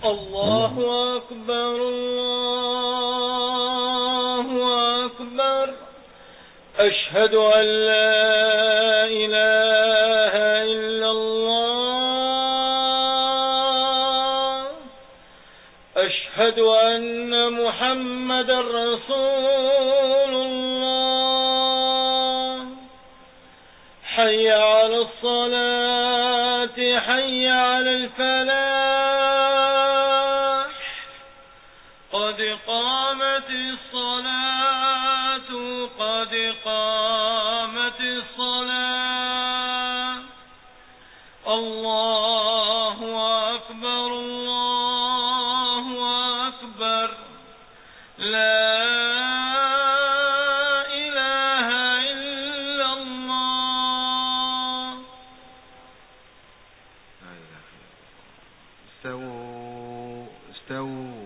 الله أكبر الله أكبر. أشهد أن لا إله إلا الله. أشهد أن محمدا رسول الله. حي على الصلاة حي على الفلاح. قد قامت الصلاة قد قامت الصلاة. الله أكبر الله أكبر. لا إله إلا الله. استووا استووا.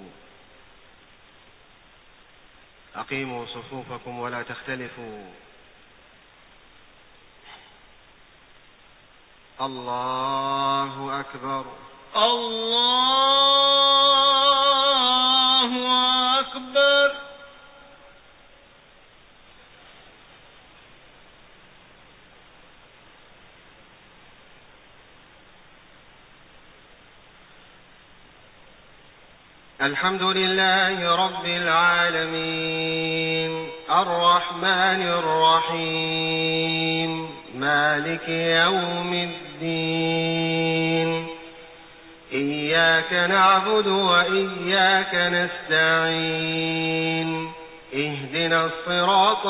أقيموا صفوفكم ولا تختلفوا. الله أكبر الله أكبر. الحمد لله رب العالمين الرحمن الرحيم مالك يوم الدين. إياك نعبد وإياك نستعين. اهدنا الصراط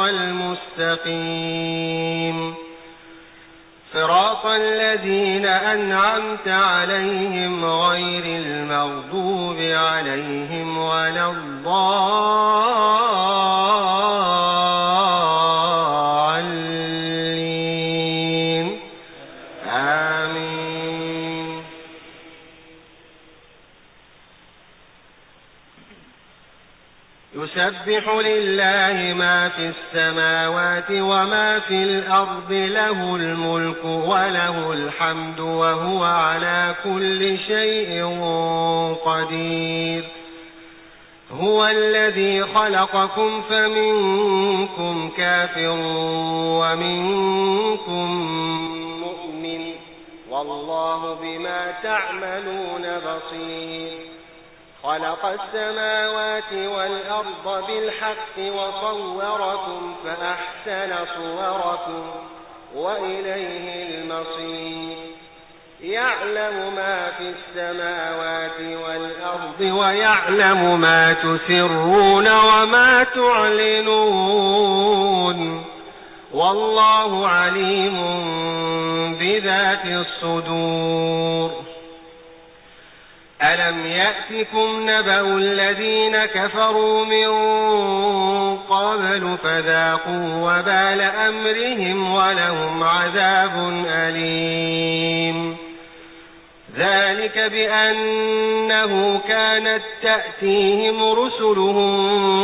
المستقيم صراط الذين أنعمت عليهم غير المغضوب عليهم ولا الضالين. آمين. يسبح لله ما في السماوات وما في الأرض له الملك وله الحمد وهو على كل شيء قدير. هو الذي خلقكم فمنكم كافر ومنكم مؤمن والله بما تعملون بصير. خلق السماوات والأرض بالحق وصوركم فأحسن صوركم وإليه المصير. يعلم ما في السماوات والأرض ويعلم ما تسرون وما تعلنون والله عليم بذات الصدور. ألم يأتكم نبأ الذين كفروا من قبل فذاقوا وبال أمرهم ولهم عذاب أليم. ذلك بأنه كانت تأتيهم رسلهم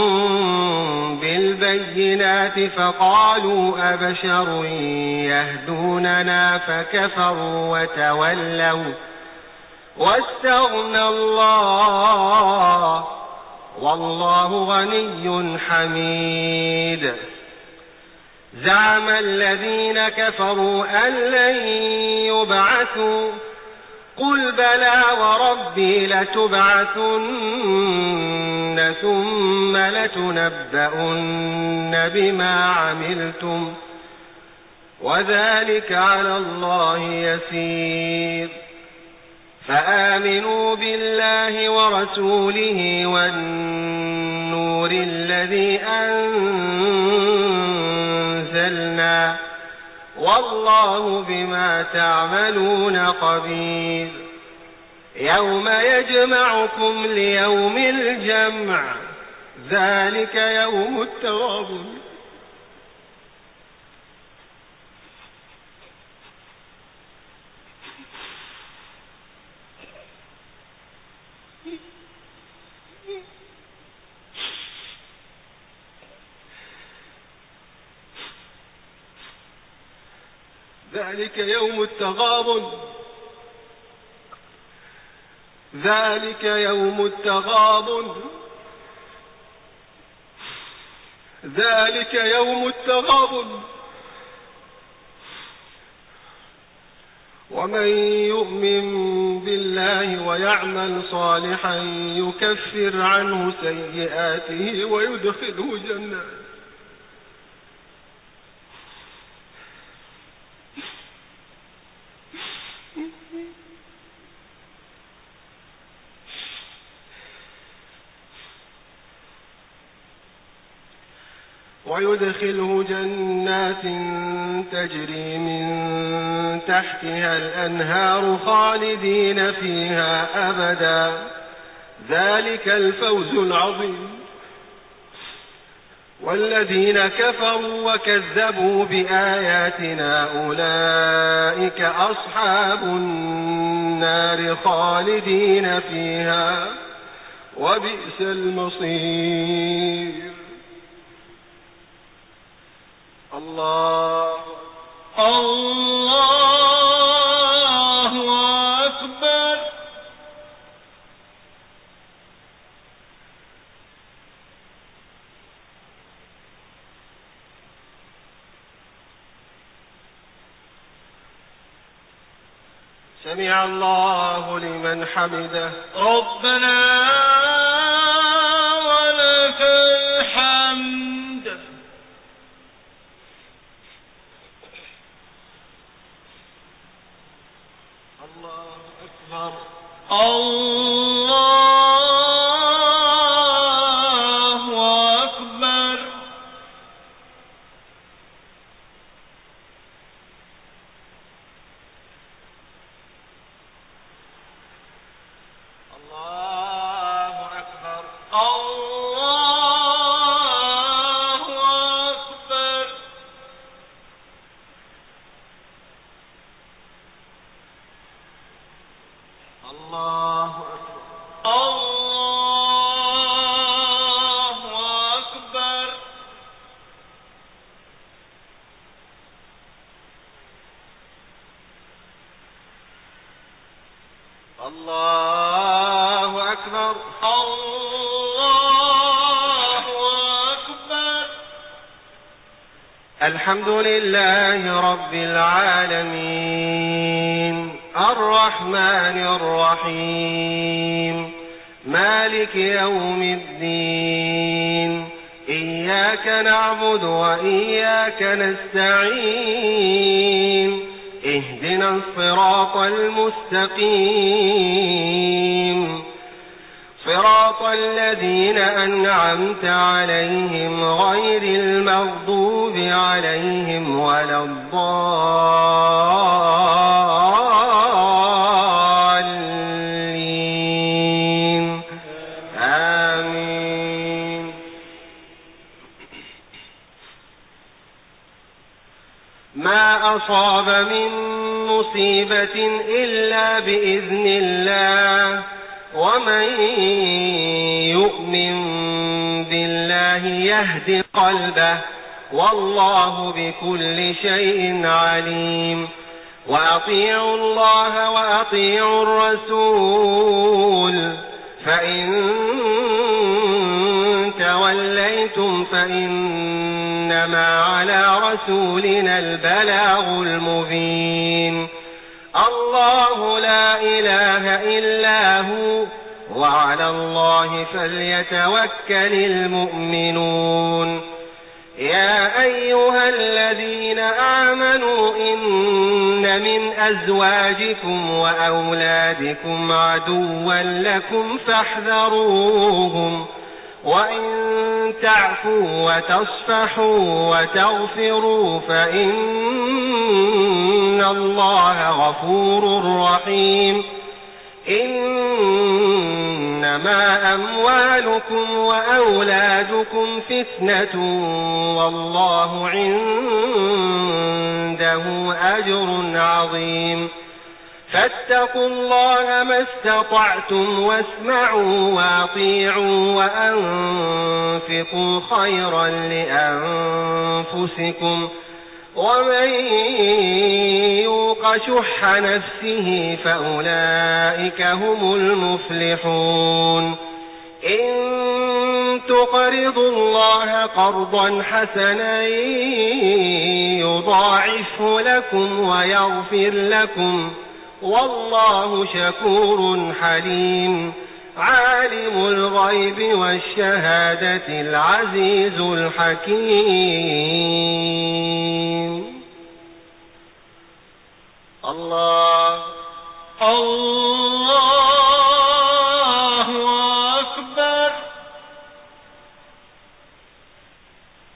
بالبينات فقالوا أبشر يهدوننا فكفروا وتولوا واستغنى الله والله غني حميد. زعم الذين كفروا أن لن يبعثوا قل بلى وربي لتبعثن ثم لتنبؤن بما عملتم وذلك على الله يسير. فآمنوا بالله ورسوله والنور الذي أنزلنا والله بما تعملون خبير. يوم يجمعكم ليوم الجمع ذلك يوم التغابن. ذلك يوم التغابن ذلك يوم التغابن ومن يؤمن بالله ويعمل صالحا يكفر عنه سيئاته ويدخله جنات تجري من تحتها الأنهار خالدين فيها أبدا ذلك الفوز العظيم. والذين كفروا وكذبوا بآياتنا أولئك أصحاب النار خالدين فيها وبئس المصير. الله أكبر. سمع الله لمن حمده. ربنا ولك الحمد. الله أكبر. الله أكبر. الله أكبر. الله أكبر. الله أكبر. الله أكبر. الله أكبر. الله أكبر. الحمد لله رب العالمين الرحمن الرحيم مالك يوم الدين إياك نعبد وإياك نستعين اهدنا الصراط المستقيم صراط الذين أنعمت عليهم غير المغضوب عليهم ولا الضالين آمين. ما أصاب من مصيبة إلا بإذن الله ومن يؤمن بالله يهد قلبه والله بكل شيء عليم. وأطيعوا الله وأطيعوا الرسول فإن توليتم فإنما على رسولنا البلاغ المبين. الله لا إله إلا هو وعلى الله فليتوكل المؤمنون. يا أيها الذين آمنوا إن من أزواجكم وأولادكم عدوا لكم فاحذروهم وإن تعفوا وتصفحوا وتغفروا فإن الله غفور رحيم. إنما أموالكم وأولادكم فتنة والله عنده أجر عظيم. فاتقوا الله ما استطعتم واسمعوا واطيعوا وأنفقوا خيرا لأنفسكم ومن يوق شح نفسه فأولئك هم المفلحون إن تقرضوا الله قرضا حسنا يضاعفه لكم ويغفر لكم والله شكور حليم عالم الغيب والشهادة العزيز الحكيم الله